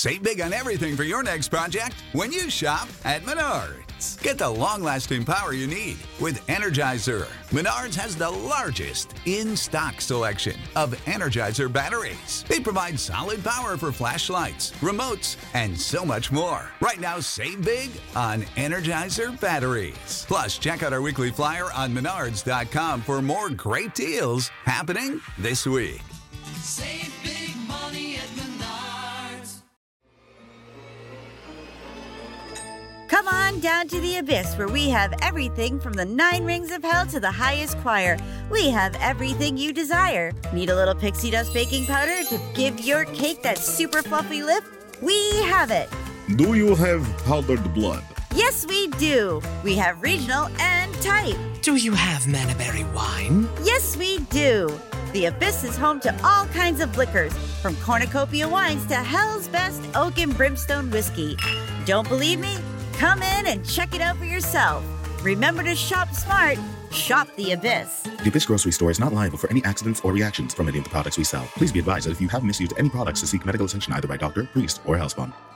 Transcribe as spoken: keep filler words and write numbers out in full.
Save big on everything for your next project when you shop at Menards. Get the long-lasting power you need with Energizer. Menards has the largest in-stock selection of Energizer batteries. They provide solid power for flashlights, remotes, and so much more. Right now, save big on Energizer batteries. Plus, check out our weekly flyer on menards dot com for more great deals happening this week. Save big money at Menards. Come on down to the Abyss, where we have everything from the nine rings of hell to the highest choir. We have everything you desire. Need a little pixie dust baking powder to give your cake that super fluffy lift? We have it. Do you have powdered blood? Yes, we do. We have regional and type. Do you have Manaberry wine? Yes, we do. The Abyss is home to all kinds of liquors, from cornucopia wines to Hell's Best Oak and Brimstone whiskey. Don't believe me? Come in and check it out for yourself. Remember to shop smart. Shop the Abyss. The Abyss Grocery Store is not liable for any accidents or reactions from any of the products we sell. Please be advised that if you have misused any products, to seek medical attention either by doctor, priest, or housebond.